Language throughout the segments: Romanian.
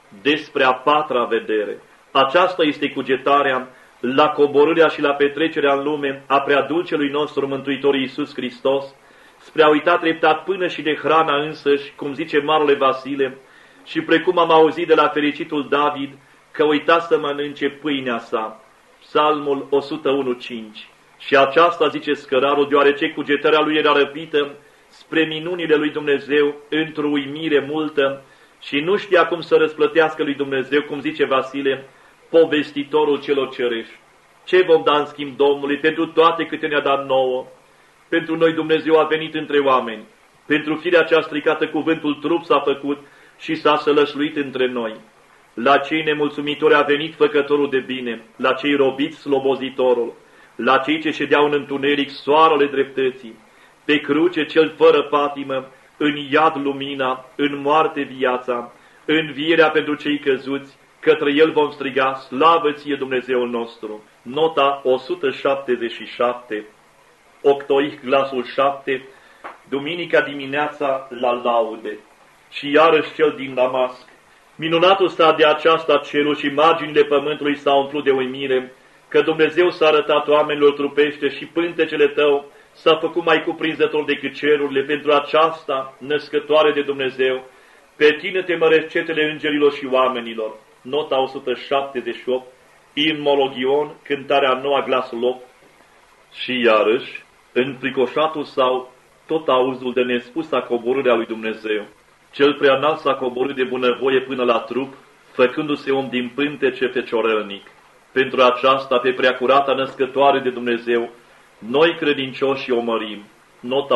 despre a patra vedere. Aceasta este cugetarea la coborârea și la petrecerea în lume a preadulcelui nostru Mântuitor Iisus Hristos, spre a uita treptat până și de hrana însăși, cum zice Marele Vasile, și precum am auzit de la fericitul David, că uita să mănânce pâinea sa. Psalmul 101:5. Și aceasta, zice scărarul, deoarece cugetarea lui era răpită spre minunile lui Dumnezeu într-o uimire multă și nu știa cum să răsplătească lui Dumnezeu, cum zice Vasile, povestitorul celor cerești. Ce vom da în schimb Domnului pentru toate câte ne-a dat nouă? Pentru noi Dumnezeu a venit între oameni. Pentru firea cea stricată cuvântul trup s-a făcut și s-a sălășluit între noi. La cei nemulțumitori a venit făcătorul de bine, la cei robiți slobozitorul, la cei ce ședeau în întuneric soarele dreptății, pe cruce cel fără patimă, în iad lumina, în moarte viața, învierea pentru cei căzuți, către el vom striga, slavă ție Dumnezeul nostru. Nota 177, octoic glasul 7, duminica dimineața la laude. Și iarăși cel din Damasc. Minunatul sta de aceasta cerul și marginile pământului s-au umplut de uimire, că Dumnezeu s-a arătat oamenilor trupește și pântecele tău s-a făcut mai cuprinzător decât cerurile. Pentru aceasta, născătoare de Dumnezeu, pe tine te măresc cetele îngerilor și oamenilor. Nota 178, Imologion, cântarea noua, glasul 8. Și iarăși, în fricoșatul sau tot auzul de nespusa coborârea lui Dumnezeu. Cel preanalt s-a coborât de bunăvoie până la trup, făcându-se om din pântece feciorelnic. Pentru aceasta, pe preacurata născătoare de Dumnezeu, noi credincioși o mărim. Nota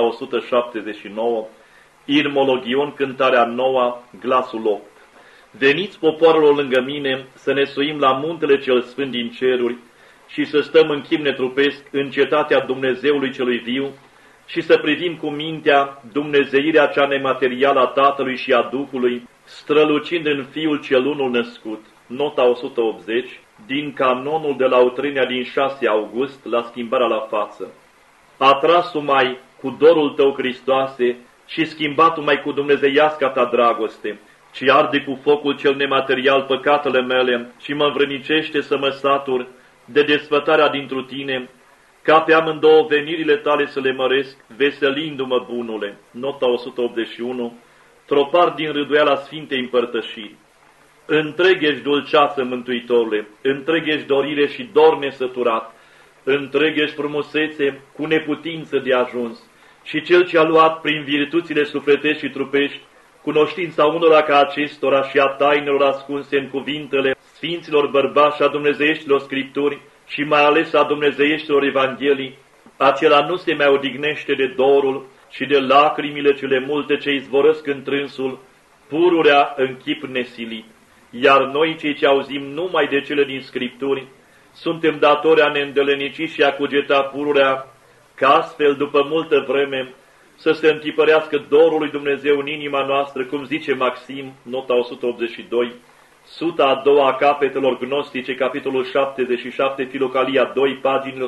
179, Irmologion, cântarea noua, glasul 8. Veniți, popoarelor, lângă mine, să ne suim la muntele cel sfânt din ceruri și să stăm în chip netrupesc în cetatea Dumnezeului celui viu și să privim cu mintea dumnezeirea cea nematerială a Tatălui și a Duhului, strălucind în Fiul cel unul născut. Nota 180, din canonul de la utrenia din 6 august, la schimbarea la față. Atras-o mai cu dorul tău, Hristoase, și schimbat-o mai cu dumnezeiasca ta dragoste, ci arde cu focul cel nematerial păcatele mele și mă învrănicește să mă satur de desfătarea dintru tine, ca pe amândouă venirile tale să le măresc, veselindu-mă, bunule. Nota 181, tropar din râduiala Sfintei Împărtășiri. Întreg ești dulceață, Mântuitorule, întreg ești dorire și dor nesăturat, întreg ești frumusețe cu neputință de ajuns, și cel ce a luat prin virtuțile sufletești și trupești cunoștința unora ca acestora și a tainelor ascunse în cuvintele Sfinților bărbați și a dumnezeieștilor Scripturi și mai ales a dumnezeieștilor Evanghelii, acela nu se mai odihnește de dorul și de lacrimile cele multe ce izvorăsc întrânsul, pururea în chip nesilit. Iar noi, cei ce auzim numai de cele din Scripturi, suntem datori a ne îndelenici și a cugeta pururea, ca astfel, după multă vreme, să se întipărească dorul lui Dumnezeu în inima noastră, cum zice Maxim, nota 182, suta a doua a capetelor gnostice, capitolul 77, Filocalia 2, paginile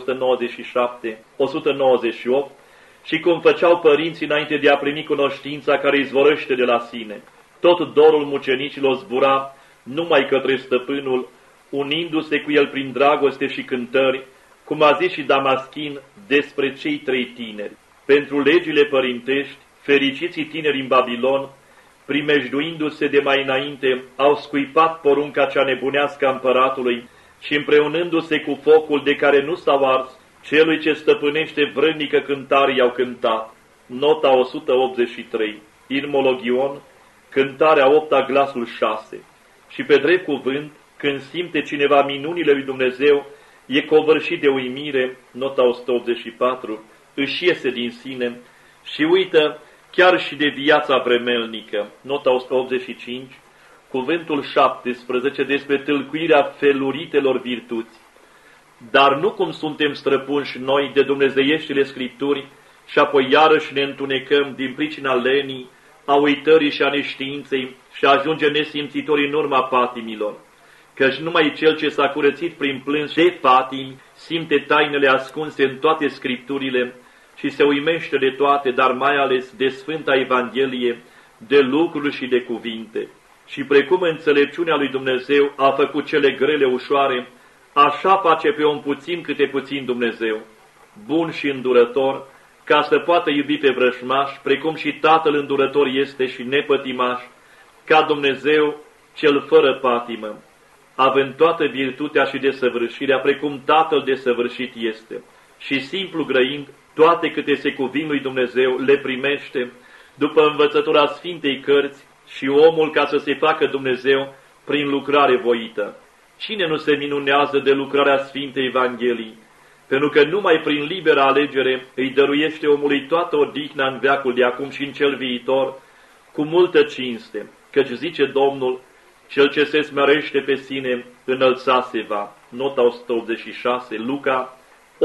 197-198, și cum făceau părinții înainte de a primi cunoștința care izvorăște de la sine. Tot dorul mucenicilor zbura numai către stăpânul, unindu-se cu el prin dragoste și cântări, cum a zis și Damaschin despre cei 3 tineri. Pentru legile părintești, fericiții tineri în Babilon, primejduindu-se de mai înainte, au scuipat porunca cea nebunească a împăratului și împreunându-se cu focul de care nu s-au ars, celui ce stăpânește vrănică cântare i-au cântat. Nota 183, Irmologion, cântarea 8-a, glasul 6. Și pe drept cuvânt, când simte cineva minunile lui Dumnezeu, e covârșit de uimire, nota 184, își iese din sine și uită chiar și de viața vremelnică, nota 185, cuvântul 17 despre tâlcuirea feluritelor virtuți. Dar nu cum suntem străpunși noi de dumnezeieștile Scripturi și apoi iarăși ne întunecăm din pricina lenii, a uitării și a neștiinței și ajunge nesimțitori în urma patimilor. Căci numai cel ce s-a curățit prin plâns de patimi simte tainele ascunse în toate Scripturile și se uimește de toate, dar mai ales de Sfânta Evanghelie, de lucruri și de cuvinte. Și precum înțelepciunea lui Dumnezeu a făcut cele grele ușoare, așa face pe om puțin câte puțin Dumnezeu, bun și îndurător, ca să poată iubi pe vrășmaș, precum și Tatăl îndurător este și nepătimaș, ca Dumnezeu cel fără patimă, având toată virtutea și desăvârșirea, precum Tatăl desăvârșit este, și simplu grăind, toate câte se cuvin lui Dumnezeu le primește, după învățătura Sfintei Cărți, și omul ca să se facă Dumnezeu prin lucrare voită. Cine nu se minunează de lucrarea Sfintei Evangheliei? Pentru că numai prin liberă alegere îi dăruiește omului toată odihna în veacul de acum și în cel viitor, cu multă cinste, căci zice Domnul, cel ce se smerește pe sine, înălța se va. Nota 186, Luca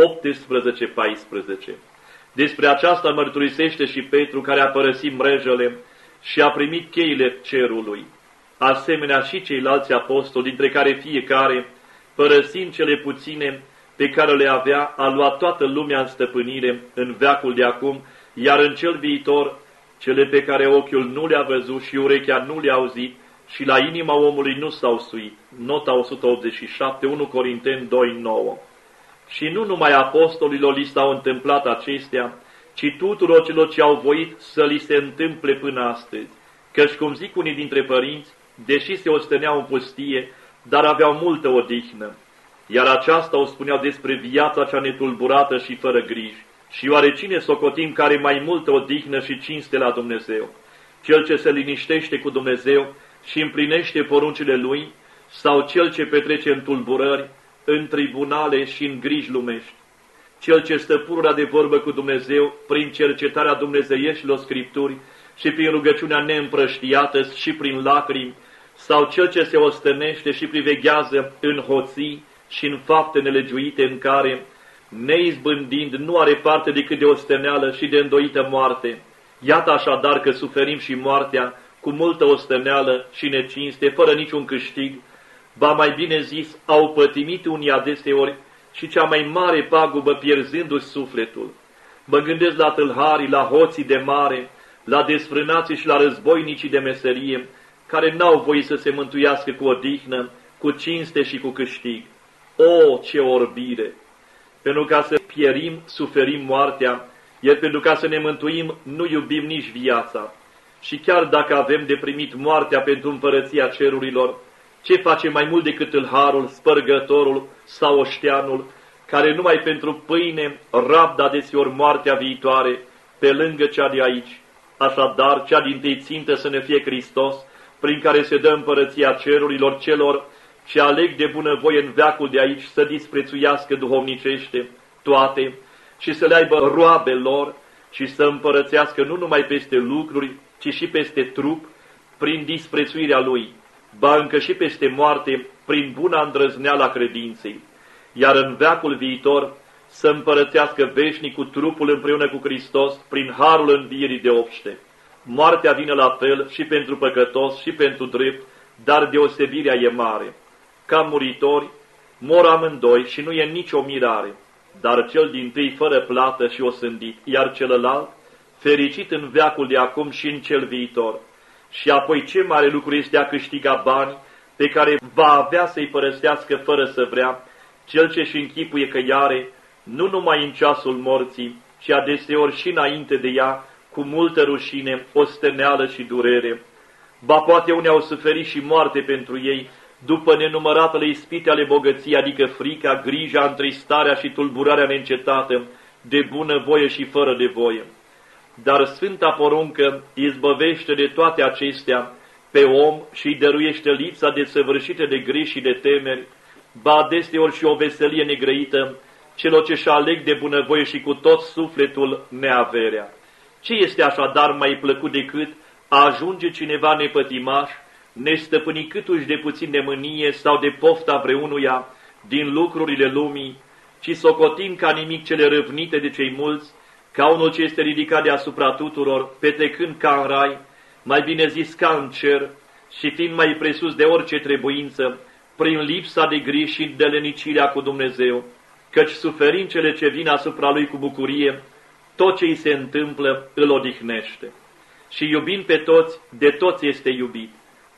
18:14. Despre aceasta mărturisește și Petru, care a părăsit mrejele și a primit cheile cerului, asemenea și ceilalți apostoli, dintre care fiecare, părăsind cele puține pe care le avea, a luat toată lumea în stăpânire în veacul de acum, iar în cel viitor, cele pe care ochiul nu le-a văzut și urechea nu le-a auzit și la inima omului nu s-au suit. Nota 187, 1 Corinteni 2:9. Și nu numai apostolilor li s-au întâmplat acestea, ci tuturor celor ce au voit să li se întâmple până astăzi. Căci, cum zic unii dintre părinți, deși se osteneau în pustie, dar aveau multă odihnă. Iar aceasta o spuneau despre viața cea netulburată și fără griji. Și oare cine socotim care mai multă odihnă și cinste la Dumnezeu? Cel ce se liniștește cu Dumnezeu și împlinește poruncile Lui, sau cel ce petrece în tulburări, în tribunale și în griji lumești? Cel ce stă pururea de vorbă cu Dumnezeu prin cercetarea dumnezeieșilor Scripturi și prin rugăciunea neîmprăștiată și prin lacrimi, sau cel ce se ostănește și priveghează în hoții și în fapte nelegiuite în care, neizbândind, nu are parte decât de osteneală și de îndoită moarte. Iată așadar că suferim și moartea cu multă osteneală și necinste, fără niciun câștig, ba mai bine zis, au pătimit unii adeseori și cea mai mare pagubă pierzându-și sufletul. Mă gândesc la tâlharii, la hoții de mare, la desfrânații și la războinicii de meserie, care n-au voie să se mântuiască cu odihnă, cu cinste și cu câștig. O, ce orbire! Pentru ca să pierim, suferim moartea, iar pentru ca să ne mântuim, nu iubim nici viața. Și chiar dacă avem de primit moartea pentru împărăția cerurilor, ce face mai mult decât tâlharul, spărgătorul sau oșteanul, care numai pentru pâine rabdă adeseori moartea viitoare, pe lângă cea de aici? Așadar, cea dintâi țintă să ne fie Hristos, prin care se dă împărăția cerurilor celor ce aleg de bunăvoie în veacul de aici să disprețuiască duhovnicește toate și să le aibă roabe lor și să împărățească nu numai peste lucruri, ci și peste trup, prin disprețuirea lui, ba încă și peste moarte, prin buna îndrăzneală a credinței, iar în veacul viitor să împărățească veșnic cu trupul împreună cu Hristos, prin harul învierii de obște. Moartea vine la fel și pentru păcătos și pentru drept, dar deosebirea e mare. Ca muritori, mor amândoi și nu e nicio mirare, dar cel dintâi fără plată și osândit, iar celălalt fericit în veacul de acum și în cel viitor. Și apoi ce mare lucru este a câștiga bani pe care va avea să-i părăsească fără să vrea, cel ce-și închipuie că i-are, nu numai în ceasul morții, ci adeseori și înainte de ea, cu multă rușine, osteneală și durere. Ba poate unii au suferit și moarte pentru ei, după nenumăratele ispite ale bogăției, adică frica, grija, întristarea și tulburarea neîncetată, de bună voie și fără de voie. Dar Sfânta Poruncă izbăvește de toate acestea pe om și îi dăruiește lipsa desăvârșită de griji și de temeri, ba adeseori și o veselie negrăită celor ce și aleg de bunăvoie și cu tot sufletul neaverea. Ce este așadar mai plăcut decât a ajunge cineva nepătimaș, nestăpâni câtuși de puțin de mânie sau de pofta vreunuia din lucrurile lumii, ci socotind ca nimic cele râvnite de cei mulți, ca unul ce este ridicat deasupra tuturor, petrecând ca în rai, mai bine zis ca în cer, și fiind mai presus de orice trebuință, prin lipsa de griji și de lenicirea cu Dumnezeu, căci suferind cele ce vin asupra lui cu bucurie, tot ce îi se întâmplă îl odihnește. Și iubind pe toți, de toți este iubit.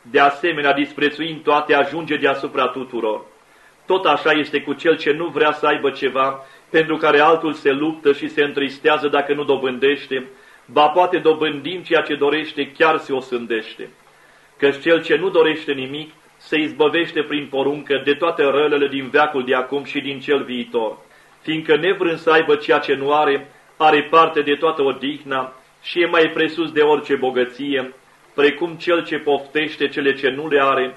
de asemenea, disprețuind toate, ajunge deasupra tuturor. Tot așa este cu cel ce nu vrea să aibă ceva, pentru care altul se luptă și se întristează dacă nu dobândește, ba poate dobândind ceea ce dorește, chiar se osândește. Căci cel ce nu dorește nimic, se izbăvește prin poruncă de toate rălele din veacul de acum și din cel viitor, fiindcă nevrând să aibă ceea ce nu are, are parte de toată odihna și e mai presus de orice bogăție, precum cel ce poftește cele ce nu le are,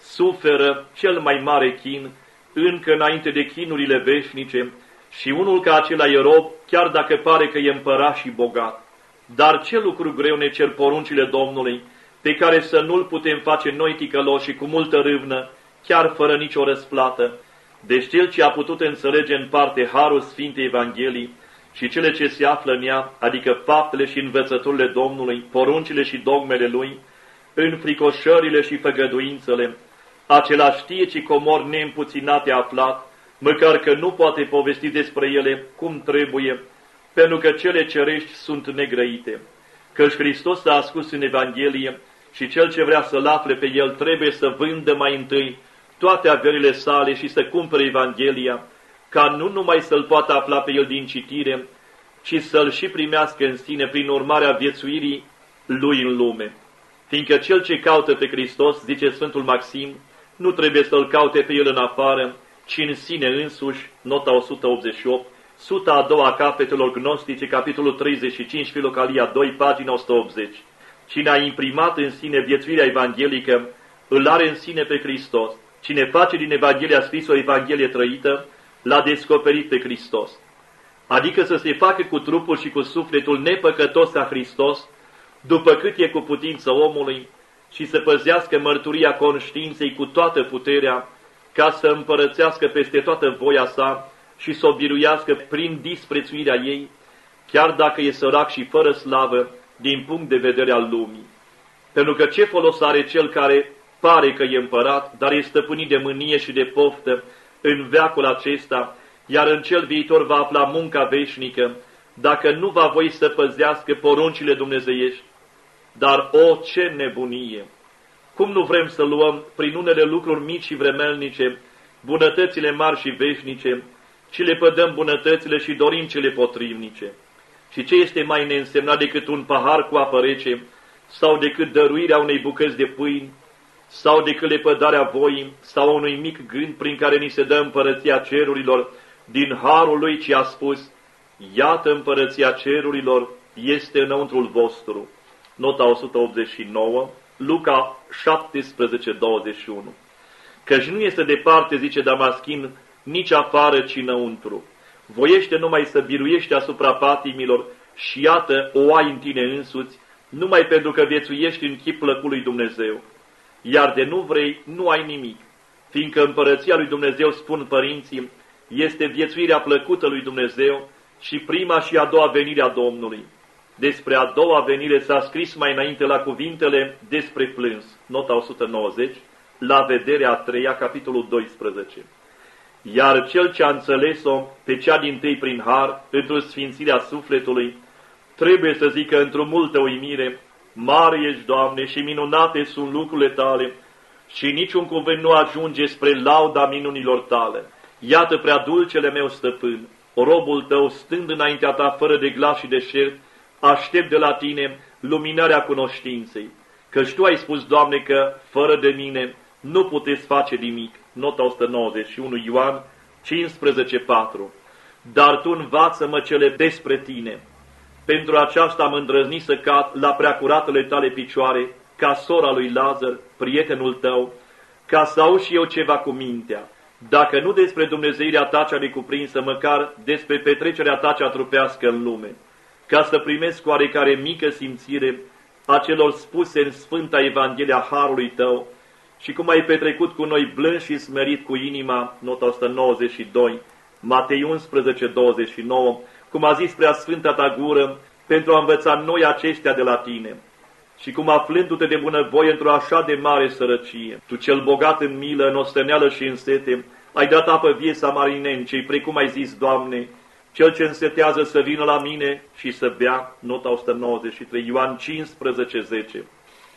suferă cel mai mare chin, încă înainte de chinurile veșnice, și unul ca acela e rob, chiar dacă pare că e împărat și bogat. Dar ce lucru greu ne cer poruncile Domnului, pe care să nu-l putem face noi ticăloși și cu multă râvnă, chiar fără nicio răsplată. Deci cel ce a putut înțelege în parte harul Sfintei Evangheliei și cele ce se află în ea, adică faptele și învățăturile Domnului, poruncile și dogmele Lui, înfricoșările și făgăduințele, acela știe ce comori neîmpuținate a aflat, măcar că nu poate povesti despre ele cum trebuie, pentru că cele cerești sunt negrăite. Căci Hristos s-a ascuns în Evanghelie și cel ce vrea să-L afle pe El trebuie să vândă mai întâi toate averile sale și să cumpere Evanghelia, ca nu numai să-L poată afla pe El din citire, ci să-L și primească în sine prin urmarea viețuirii Lui în lume. Fiindcă cel ce caută pe Hristos, zice Sfântul Maxim, nu trebuie să-L caute pe El în afară, ci în sine însuși, nota 188, suta a doua a Cafetelor Gnostice, capitolul 35, Filocalia 2, pagina 180. Cine a imprimat în sine viețuirea evanghelică, îl are în sine pe Hristos. Cine face din Evanghelia scris o Evanghelie trăită, l-a descoperit pe Hristos. Adică să se facă cu trupul și cu sufletul nepăcătos ca Hristos, după cât e cu putință omului, și să păzească mărturia conștiinței cu toată puterea, ca să împărățească peste toată voia sa și să o biruiască prin disprețuirea ei, chiar dacă e sărac și fără slavă din punct de vedere al lumii. Pentru că ce folos are cel care pare că e împărat, dar e stăpânit de mânie și de poftă în veacul acesta, iar în cel viitor va afla munca veșnică, dacă nu va voi să păzească poruncile dumnezeiești? Dar o, ce nebunie! Cum nu vrem să luăm prin unele lucruri mici și vremelnice bunătățile mari și veșnice, ci le pădăm bunătățile și dorim cele potrivnice? Și ce este mai neînsemnat decât un pahar cu apă rece, sau decât dăruirea unei bucăți de pâini, sau decât lepădarea voii, sau unui mic gând prin care ni se dă împărăția cerurilor, din harul lui ce a spus, iată împărăția cerurilor este înăuntrul vostru. Nota 189, Luca 17:21. Căci nu este departe, zice Damaschin, nici afară, ci înăuntru. Voiește numai să biruiești asupra patimilor și iată o ai în tine însuți, numai pentru că viețuiești în chip plăcut lui Dumnezeu. Iar de nu vrei, nu ai nimic, fiindcă împărăția lui Dumnezeu, spun părinții, este viețuirea plăcută lui Dumnezeu și prima și a doua venire a Domnului. Despre a doua venire s-a scris mai înainte la cuvintele despre plâns, nota 190, la vederea a treia, capitolul 12. Iar cel ce a înțeles-o pe cea dintâi prin har, într-o sfințirea sufletului, trebuie să zică într-o multă uimire, mare ești, Doamne, și minunate sunt lucrurile Tale, și niciun cuvânt nu ajunge spre lauda minunilor Tale. Iată prea dulcele meu stăpân, robul Tău, stând înaintea Ta fără de glas și de șert, aștept de la Tine luminarea cunoștinței, căci Tu ai spus, Doamne, că fără de mine nu puteți face nimic. Nota 191, Ioan 15:4. Dar Tu învață-mă cele despre Tine. Pentru aceasta am îndrăznit să cad la preacuratele Tale picioare, ca sora lui Lazar, prietenul Tău, ca să au și eu ceva cu mintea. Dacă nu despre dumnezeirea Ta cea necuprinsă, măcar despre petrecerea Ta cea trupească în lume, ca să primesc oarecare mică simțire a celor spuse în Sfânta Evanghelia Harului Tău, și cum ai petrecut cu noi blând și smerit cu inima, nota 192, Matei 11:29, cum a zis prea Sfânta Ta gură, pentru a învăța noi acestea de la Tine, și cum aflându-te de bunăvoie într-o așa de mare sărăcie, Tu cel bogat în milă, în osteneală și în sete, ai dat apă vie samarinencei, precum ai zis, Doamne, cel ce însetează să vină la mine și să bea, nota 193, Ioan 15:10.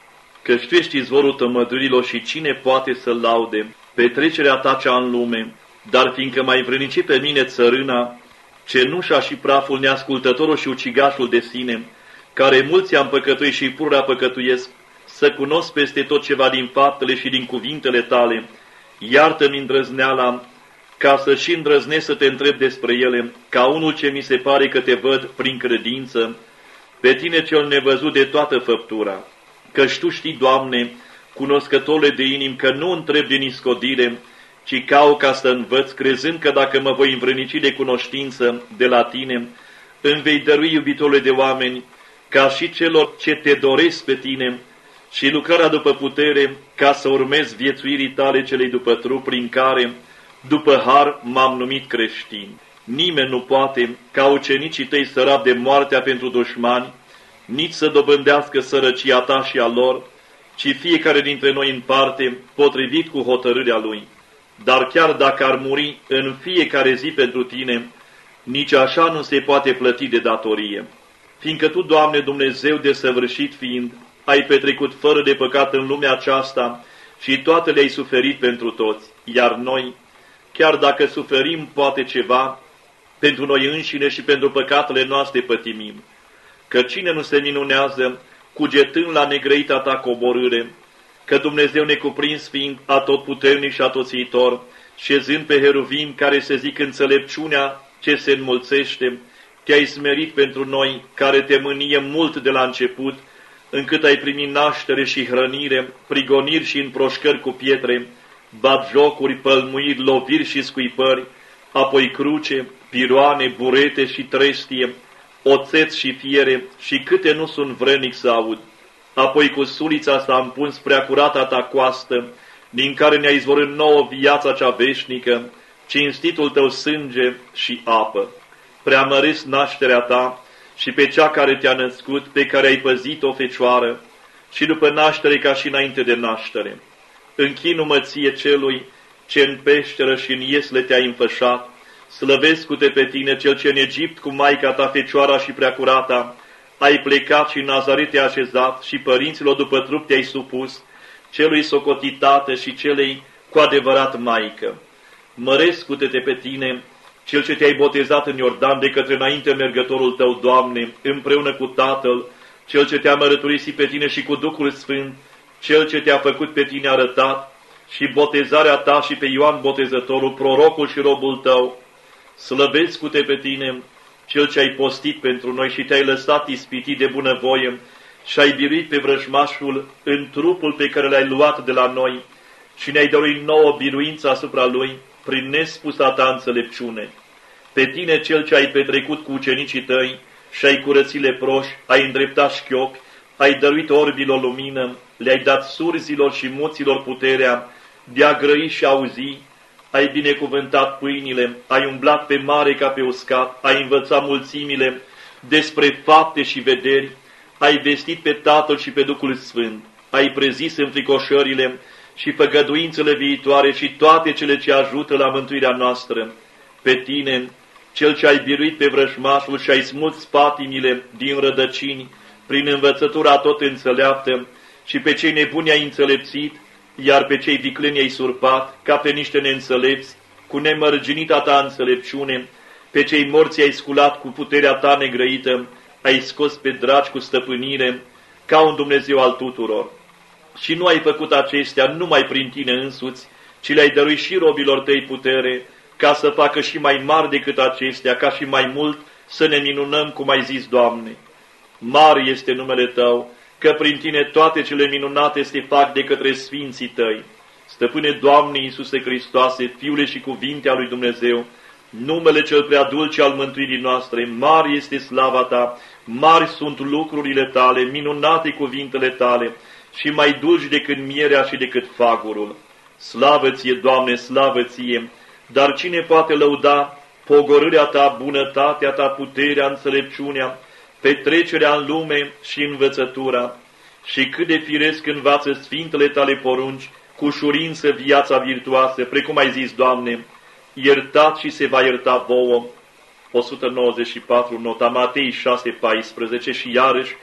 Căci Tu ești izvorul tămădurilor și cine poate să-L laude? Petrecerea Ta cea în lume, dar fiindcă m-ai învrednicit pe mine țărâna, cenușa și praful, neascultătorul și ucigașul de sine, care mulți am păcătuit și pururea păcătuiesc, să cunosc peste tot ceva din faptele și din cuvintele Tale, iartă-mi îndrăzneala, ca să și îndrăznesc să Te întreb despre ele, ca unul ce mi se pare că Te văd prin credință, pe Tine cel nevăzut de toată făptura. Căci Tu știi, Doamne, cunoscătorule de inim, că nu întreb din iscodire, ci caut ca să învăț, crezând că dacă mă voi învrednici de cunoștință de la Tine, îmi vei dărui, iubitorule de oameni, ca și celor ce Te doresc pe Tine, și lucrarea după putere, ca să urmez viețuirii Tale celei după trup, prin care, după har, m-am numit creștin. Nimeni nu poate, ca ucenicii Tăi, să rabde moartea pentru dușmani, nici să dobândească sărăcia Ta și a lor, ci fiecare dintre noi în parte, potrivit cu hotărârea Lui. Dar chiar dacă ar muri în fiecare zi pentru Tine, nici așa nu se poate plăti de datorie. Fiindcă Tu, Doamne, Dumnezeu desăvârșit fiind, ai petrecut fără de păcat în lumea aceasta și toate le-ai suferit pentru toți, iar noi, chiar dacă suferim poate ceva, pentru noi înșine și pentru păcatele noastre pătimim. Că cine nu se minunează, cugetând la negrăita Ta coborâre, că Dumnezeu necuprins fiind atotputernic și atoțiitor, șezând pe heruvim care se zic înțelepciunea ce se înmulțește, Te-ai smerit pentru noi, care Te mânie mult de la început, încât ai primit naștere și hrănire, prigoniri și împroșcări cu pietre, batjocuri, pălmuiri, loviri și scuipări, apoi cruce, piroane, burete și trestie, oțet și fiere și câte nu sunt vrednic să aud. Apoi cu sulița s-a împuns preacurata Ta coastă, din care ne-a izvorât nouă viața cea veșnică, cinstitul Tău sânge și apă. Preamăresc nașterea Ta și pe cea care Te-a născut, pe care ai păzit-o, Fecioară, și după naștere ca și înainte de naștere. Închinu-mă Ție celui ce în peșteră și în iesle Te-ai înfășat, slăvesc-te pe Tine, Cel ce în Egipt cu Maica Ta, Fecioara și Preacurata, ai plecat și în Nazaret Te-ai așezat și părinților după trup Te-ai supus, celui socotitate și celei cu adevărat Maică. Măresc-te pe Tine, Cel ce Te-ai botezat în Iordan de către înainte mergătorul Tău, Doamne, împreună cu Tatăl, Cel ce Te-a mărăturisit pe Tine și cu Duhul Sfânt, Cel ce Te-a făcut pe Tine arătat, și botezarea Ta și pe Ioan Botezătorul, prorocul și robul Tău. Slăvesc-te pe Tine, Cel ce ai postit pentru noi și Te-ai lăsat ispitit de bunăvoie și ai biruit pe vrăjmașul în trupul pe care l-ai luat de la noi și ne-ai dăruit nouă biruință asupra lui prin nespusa Ta înțelepciune. Pe Tine, Cel ce ai petrecut cu ucenicii Tăi și ai curățit leproși, ai îndreptat șchiopi, ai dăruit orbilor lumină, le-ai dat surzilor și muților puterea de a grăi și auzi, ai binecuvântat pâinile, ai umblat pe mare ca pe uscat, ai învățat mulțimile despre fapte și vederi, ai vestit pe Tatăl și pe Duhul Sfânt, ai prezis înfricoșările și făgăduințele viitoare și toate cele ce ajută la mântuirea noastră. Pe Tine, Cel ce ai biruit pe vrăjmașul și ai smuls patimile din rădăcini, prin învățătura tot înțeleaptă, și pe cei nebuni ai înțelepțit, iar pe cei vicleni ai surpat, ca pe niște neînțelepți, cu nemărginita Ta înțelepciune, pe cei morți ai sculat cu puterea Ta negrăită, ai scos pe dragi cu stăpânire, ca un Dumnezeu al tuturor. Și nu ai făcut acestea numai prin Tine însuți, ci le-ai dăruit și robilor Tăi putere, ca să facă și mai mari decât acestea, ca și mai mult să ne minunăm, cum ai zis, Doamne. Mare este numele Tău, că prin Tine toate cele minunate se fac de către Sfinții Tăi. Stăpâne, Doamne Iisuse Hristoase, Fiule și Cuvinte al lui Dumnezeu, numele cel prea dulce al mântuirii noastre, mare este slava Ta, mari sunt lucrurile Tale, minunate cuvintele Tale și mai dulci decât mierea și decât fagurul. Slavă Ție, Doamne, slavă Ție, dar cine poate lăuda pogorârea Ta, bunătatea Ta, puterea, înțelepciunea, petrecerea în lume și învățătura, și cât de firesc învață sfintele Tale porunci, cu ușurință viața virtuoasă, precum ai zis, Doamne, iertați și se va ierta vouă. 194, nota Matei 6,14 și iarăși,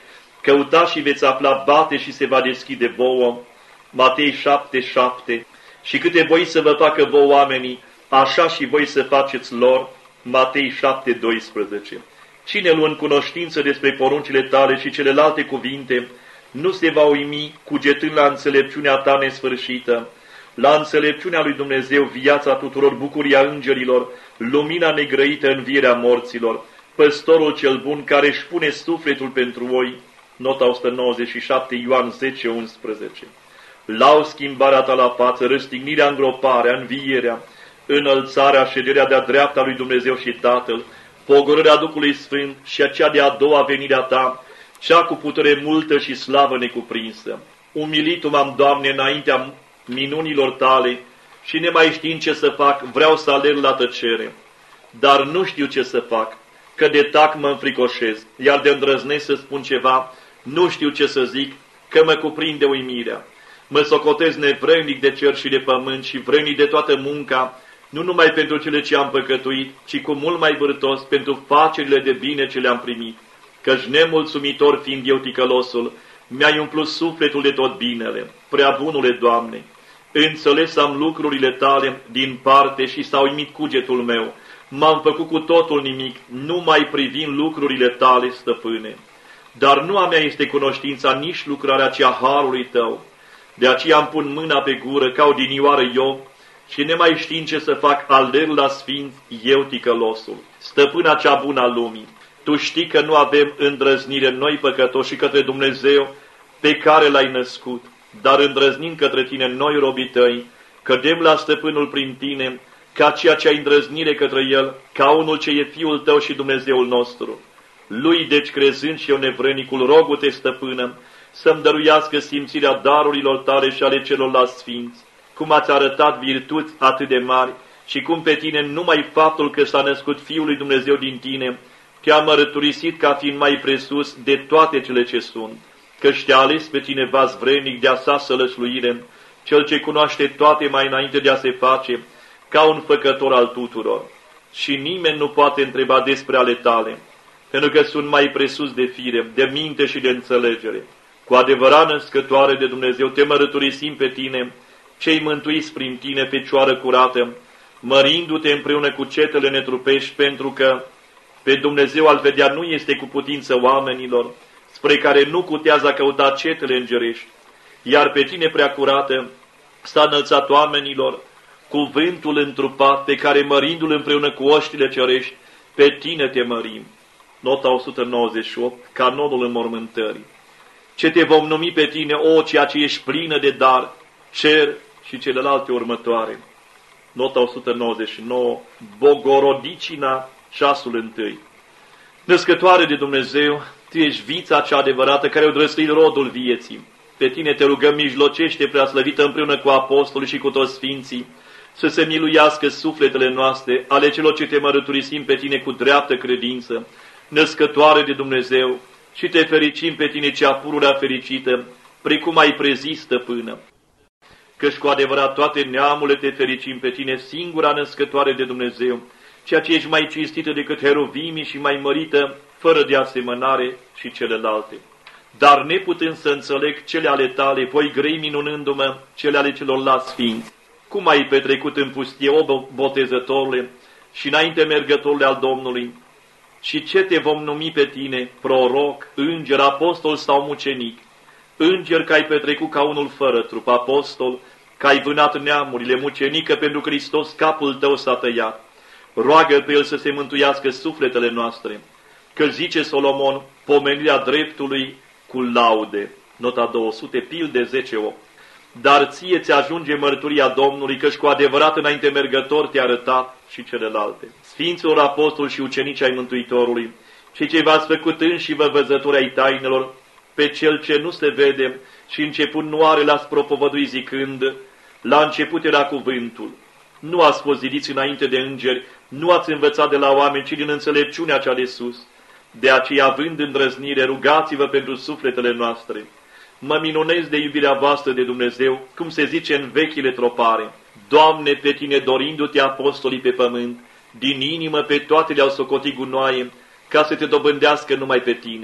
Căutați și veți afla, bate și se va deschide vouă. Matei 7:7. Și câte voi să vă facă vouă oamenii, așa și voi să faceți lor. Matei 7:12. Cine luând cunoștință despre poruncile tale și celelalte cuvinte, nu se va uimi cugetând la înțelepciunea ta nesfârșită, la înțelepciunea lui Dumnezeu, viața tuturor, bucuria îngerilor, lumina negrăită, învierea morților, păstorul cel bun care își pune sufletul pentru voi. Nota 197, Ioan 10:11. Lau schimbarea ta la față, răstignirea, îngroparea, învierea, înălțarea, șederea de-a dreapta lui Dumnezeu și Tatăl, pogorârea Duhului Sfânt și acea de-a doua venire a ta, cea cu putere multă și slavă necuprinsă. Umilitu m-am, Doamne, înaintea minunilor tale și nemai știind ce să fac, vreau să alerg la tăcere. Dar nu știu ce să fac, că de tac mă înfricoșez, iar de îndrăznesc să spun ceva, nu știu ce să zic, că mă cuprinde uimirea. Mă socotez nevrednic de cer și de pământ și vrednic de toată munca, nu numai pentru cele ce am păcătuit, ci cu mult mai vârtos pentru facerile de bine ce le-am primit. Căci nemulțumitor fiind eu ticălosul, mi-ai umplut sufletul de tot binele. Prea bunule, Doamne, înțeles am lucrurile tale din parte și s-a uimit cugetul meu. M-am făcut cu totul nimic, nu mai privind lucrurile tale, stăpâne. Dar nu a mea este cunoștința, nici lucrarea cea harului tău. De aceea îmi pun mâna pe gură ca odinioară Iov și nemai știind ce să fac, alerg la sfinți, eu ticălosul. Stăpâna cea bună a lumii, Tu știi că nu avem îndrăznire noi păcătoși către Dumnezeu pe care L-ai născut, dar îndrăznim către Tine noi robii Tăi, cădem la stăpânul prin Tine, ca ceea ce ai îndrăznire către El, ca unul ce e Fiul Tău și Dumnezeul nostru. Lui, deci, crezând și eu nevrednicul, rogu-te, stăpână, să-mi dăruiască simțirea darurilor Tale și ale celorlalți sfinți, cum ați arătat virtuți atât de mari și cum pe Tine numai faptul că s-a născut Fiul lui Dumnezeu din Tine Te-a mărturisit ca fiind mai presus de toate cele ce sunt, căci Te-a ales pe Tine vas vrednic de a sa sălășluire, Cel ce cunoaște toate mai înainte de a se face, ca un făcător al tuturor. Și nimeni nu poate întreba despre ale Tale, pentru că sunt mai presus de fire, de minte și de înțelegere. Cu adevărat născătoare de Dumnezeu, Te mărturisim pe Tine, cei mântuiți prin Tine, Fecioară curată, mărindu-Te împreună cu cetele netrupești, pentru că pe Dumnezeu al vedea nu este cu putință oamenilor, spre care nu cutează a căuta cetele îngerești, iar pe Tine, prea curată, s-a înălțat oamenilor cuvântul întrupat, pe care mărindu-L împreună cu oștile cerești, pe Tine Te mărim. Nota 198, canonul înmormântării. Ce Te vom numi pe Tine, o, ceea ce ești plină de dar, cer și celelalte următoare. Nota 199, Bogorodicina, ceasul întâi. Născătoare de Dumnezeu, Tu ești vița cea adevărată care o drăslit rodul vieții. Pe Tine Te rugăm, mijlocește, preaslăvită împreună cu apostolii și cu toți sfinții, să se miluiască sufletele noastre, ale celor ce Te mărturisim pe Tine cu dreaptă credință, născătoare de Dumnezeu, și Te fericim pe Tine cea pururea fericită, precum ai prezis, stăpână. Căci cu adevărat toate neamurile Te fericim pe Tine, singura născătoare de Dumnezeu, ceea ce ești mai cinstită decât heruvimii și mai mărită, fără de asemănare și celelalte. Dar neputând să înțeleg cele ale Tale, voi grei minunându-mă cele ale celorlalți sfinți. Cum ai petrecut în pustie, o botezătorule, și înainte mergătorule al Domnului? Și ce Te vom numi pe Tine, proroc, înger, apostol sau mucenic? Înger că ai petrecut ca unul fără trup, apostol că ai vânat neamurile, mucenică pentru Hristos capul Tău s-a tăiat. Roagă pe El să se mântuiască sufletele noastre, că zice Solomon, pomenirea dreptului cu laude. Nota 200, pilde 10:8. Dar Ție ți ajunge mărturia Domnului, căci cu adevărat înainte mergător Te-a arătat și celelalte. Sfinților apostoli și ucenici ai Mântuitorului, și ce v-ați făcut înși vă văzători ai tainelor, pe Cel ce nu se vede și început nu are, l-ați propovădui zicând, la început era cuvântul. Nu ați fost zidiți înainte de îngeri, nu ați învățat de la oameni, ci din înțelepciunea cea de sus. De aceea, având îndrăznire, rugați-vă pentru sufletele noastre. Mă minunez de iubirea voastră de Dumnezeu, cum se zice în vechile tropare. Doamne, pe Tine dorindu-Te apostolii pe pământ, din inimă pe toate le-au socotit gunoaie, ca să Te dobândească numai pe Tine.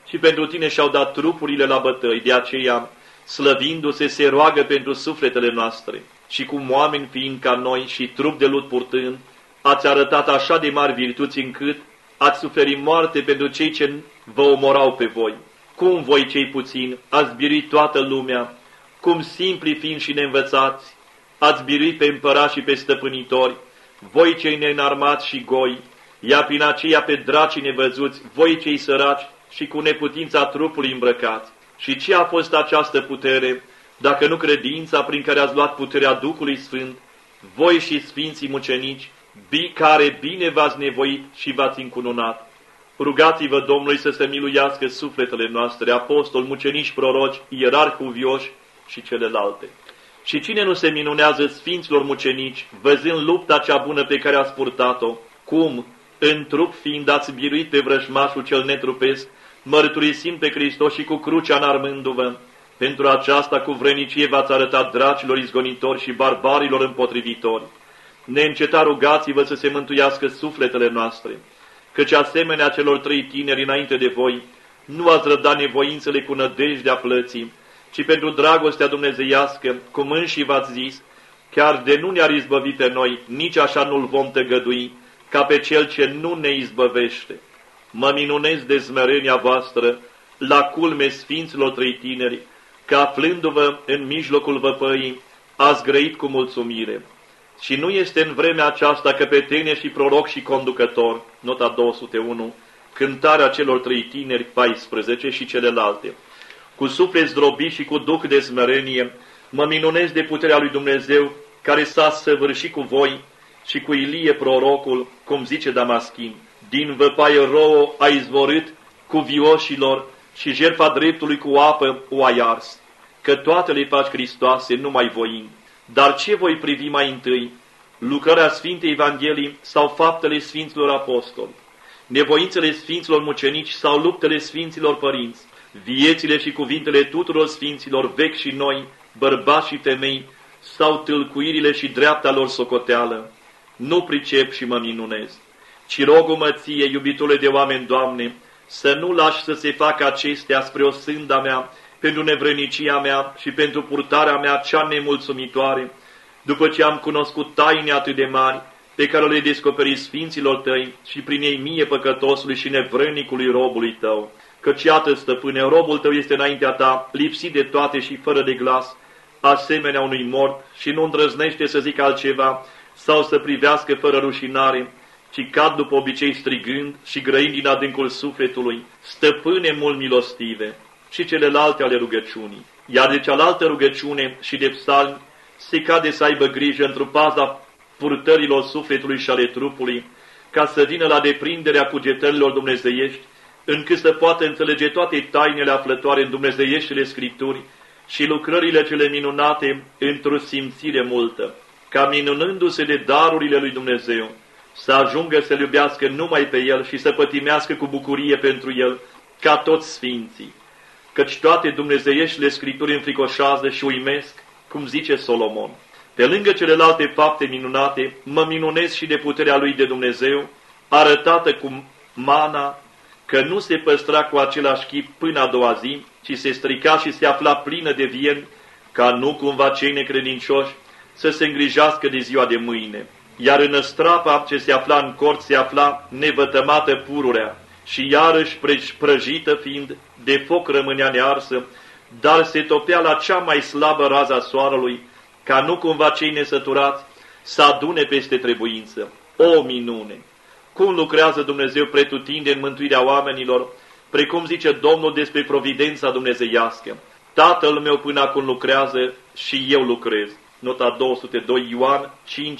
și pentru tine și-au dat trupurile la bătăi, de aceea, slăvindu-se, se roagă pentru sufletele noastre. Și cum oameni fiind ca noi și trup de lut purtând, ați arătat așa de mari virtuți încât ați suferit moarte pentru cei ce vă omorau pe voi. Cum voi cei puțini ați biruit toată lumea, cum simpli fiind și neînvățați, ați biruit pe împărați și pe stăpânitori, voi cei neînarmați și goi, iar prin aceea pe dracii nevăzuți, voi cei săraci și cu neputința trupului îmbrăcați. Și ce a fost această putere, dacă nu credința prin care ați luat puterea Duhului Sfânt, voi și sfinții mucenici, care bine v-ați nevoit și v-ați încununat. Rugați-vă Domnului să se miluiască sufletele noastre, apostoli, mucenici, proroci, ierarhi cuvioși și celelalte. Și cine nu se minunează sfinților mucenici, văzând lupta cea bună pe care ați purtat-o, cum, în trup fiind ați biruit pe vrăjmașul cel netrupesc, mărturisind pe Hristos și cu crucea înarmându-vă, pentru aceasta cu vrenicie v-ați arătat dracilor izgonitori și barbarilor împotrivitori. Neînceta rugați-vă să se mântuiască sufletele noastre, căci asemenea celor 3 tineri înainte de voi, nu ați răbdat nevoințele cu nădejdea plății, ci pentru dragostea dumnezeiască, cum înși v-ați zis, chiar de nu ne-ar izbăvi pe noi, nici așa nu-l vom tăgădui, ca pe cel ce nu ne izbăvește. Mă minunez de smerenia voastră, la culme sfinților 3 tineri, că aflându-vă în mijlocul văpăii, ați grăit cu mulțumire. Și nu este în vremea aceasta căpetenie și proroc și conducător, nota 201, cântarea celor 3 tineri, 14 și celelalte. Cu suflet zdrobit și cu duh de smerenie, mă minunez de puterea lui Dumnezeu, care s-a săvârșit cu voi și cu Ilie prorocul, cum zice Damaschin. Din văpaie rouă a izvorât cu vioșilor și jertfa dreptului cu apă o ai ars, că toate le faci Hristoase numai voind. Dar ce voi privi mai întâi? Lucrarea Sfintei Evangheliei sau faptele Sfinților Apostoli? Nevoințele Sfinților Mucenici sau luptele Sfinților Părinți? Viețile și cuvintele tuturor Sfinților vechi și noi, bărbați și femei, sau tâlcuirile și dreapta lor socoteală? Nu pricep și mă minunez, ci rog-o ție, iubitule de oameni, Doamne, să nu lași să se facă acestea spre o sânda mea, pentru nevrănicia mea și pentru purtarea mea cea nemulțumitoare, după ce am cunoscut taine atât de mari, pe care le descoperi Sfinților tăi și prin ei mie păcătosului și nevrănicului robului tău. Căci iată, stăpâne, robul tău este înaintea ta, lipsit de toate și fără de glas, asemenea unui mort, și nu îndrăznește să zică altceva sau să privească fără rușinare, ci cad după obicei strigând și grăind din adâncul sufletului, stăpâne mult milostive, și celelalte ale rugăciunii. Iar de cealaltă rugăciune și de psalmi se cade să aibă grijă într-o paza purtărilor sufletului și ale trupului, ca să vină la deprinderea cugetărilor dumnezeiești, încât să poată înțelege toate tainele aflătoare în dumnezeieștile Scripturi și lucrările cele minunate într-o simțire multă, ca minunându-se de darurile lui Dumnezeu, să ajungă să-L iubească numai pe El și să pătimească cu bucurie pentru El, ca toți sfinții. Căci toate dumnezeieștile Scripturi înfricoșează și uimesc, cum zice Solomon. Pe lângă celelalte fapte minunate, mă minunez și de puterea lui de Dumnezeu, arătată cu mana, că nu se păstra cu același chip până a doua zi, ci se strica și se afla plină de vieni, ca nu cumva cei necredincioși să se îngrijească de ziua de mâine. Iar în strapa ce se afla în cort se afla nevătămată pururea și iarăși prăjită fiind, de foc rămânea nearsă, dar se topea la cea mai slabă rază a soarelui, ca nu cumva cei nesăturați să adune peste trebuință. O minune! Cum lucrează Dumnezeu pretutinde în mântuirea oamenilor, precum zice Domnul despre providența dumnezeiască. Tatăl meu până acum lucrează și eu lucrez. Nota 202, Ioan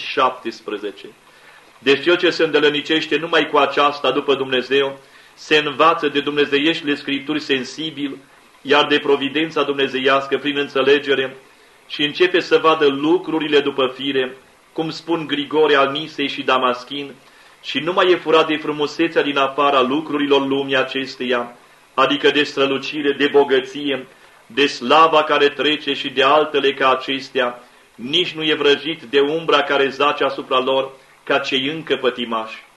5:17. Deci cel ce se îndelănicește numai cu aceasta după Dumnezeu, se învață de dumnezeieștile Scripturi sensibil, iar de providența dumnezeiască prin înțelegere, și începe să vadă lucrurile după fire, cum spun Grigore al Nisei și Damaschin, și nu mai e furat de frumusețea din afara lucrurilor lumii acesteia, adică de strălucire, de bogăție, de slava care trece și de altele ca acestea, nici nu e vrăjit de umbra care zace asupra lor ca cei încă pătimași.